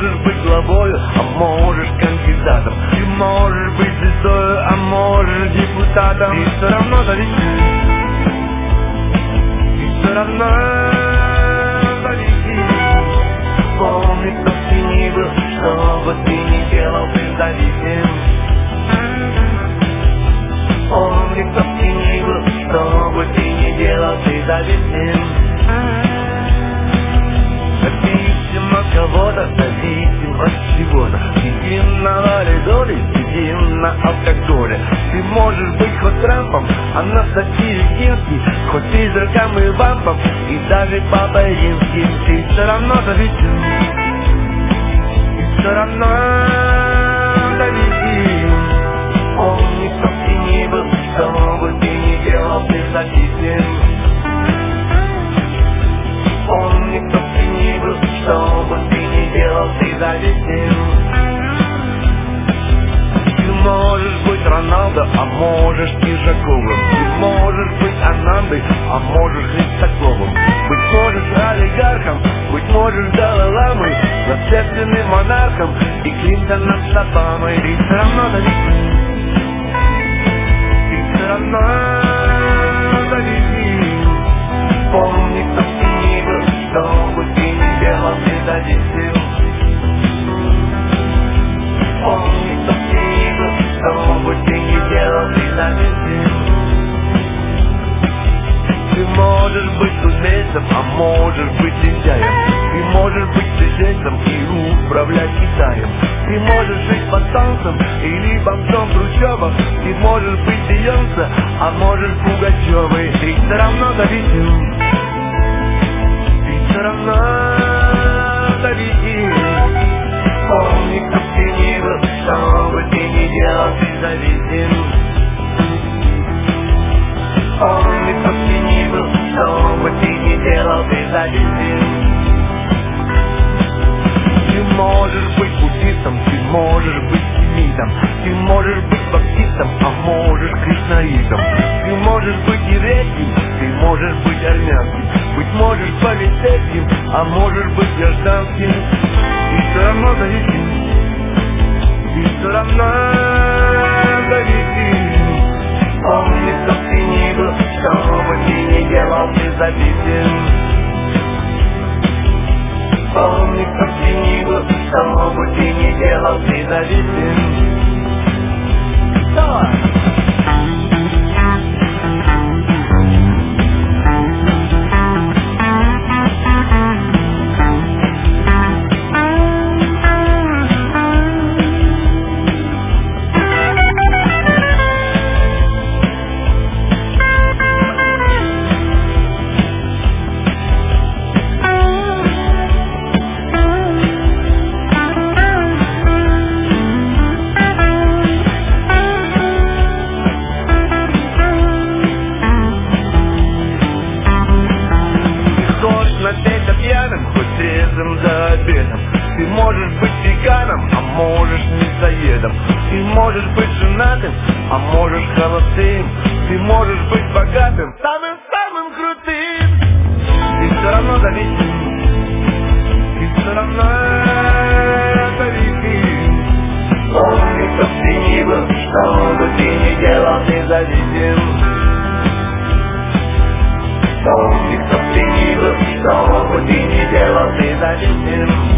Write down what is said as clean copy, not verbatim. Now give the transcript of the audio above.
можешь быть главою, а можешь кандидатом. Ты можешь быть звездою, а можешь депутатом. И все равно зависишь. И все равно зависишь. Помни, кто ты ни был, что бы ты ни делал, ты зависим. Помни, кто ты ни был, что бы ты ни делал, ты зависим. Зависим от кого-то, зависим от чего-то. Сидим на валидоле, сидим на алкоголе. Ты можешь быть хоть Трампом, а на статье Римский, хоть призраком и вампом, и даже папой римским. Ты все равно зависим. И все равно зависим. Помни, кто ты ни был, что бы ты ни делал, ты зависим. Помни, кто ты ни был, что бы ты ни делал, ты зависим. Ты можешь быть Роналдо, а можешь Ижаковым. Ты можешь быть Анандой, а можешь Христоковым. Быть можешь олигархом, быть можешь Далай-ламой, наследственным монархом и Клинтоном с Обамой. Ты все равно зависишь. Ты все равно зависишь. Помни, кто ты ни был, что бы ты ни делал, ты зависим. Помни, кто ты ни был, что бы ты ни делал, ты зависим. Ты можешь быть умельцем, а можешь быть лентяем. Ты можешь быть движенцем и управлять Китаем. Ты можешь жить под солнцем или бомжом Хрущева. Ты можешь быть Бейонсе, а можешь Пугачевой. Ты все равно зависим. Ты все равно зависим. Помни, кто ты ни был, что бы ты ни делал, ты зависим. Помни, кто ты ни был, что бы ты ни делал, ты зависим. Ты можешь быть буддистом, ты можешь быть семитом. Ты можешь быть баптистом, а можешь кришнаитом. Ты можешь быть еврейским, ты можешь быть армянским. Быть можешь полицейским, а можешь быть гражданским. Ты все равно зависим. Ты все равно зависим. Помни, кто ты ни был, что бы ты ни делал, ты зависим. Помни, кто ты ни был, что бы ты ни делал, ты зависим. Давай! Ты можешь быть веганом, а можешь мясоедом. Ты можешь быть женатым, а можешь холостым. Ты можешь быть богатым, самым крутым. Ты все равно зависим. Ты все равно зависим. Помни, кто ты ни был, что бы ты ни делал, ты зависим. Помни, кто ты ни был, что бы ты ни делал, ты зависим.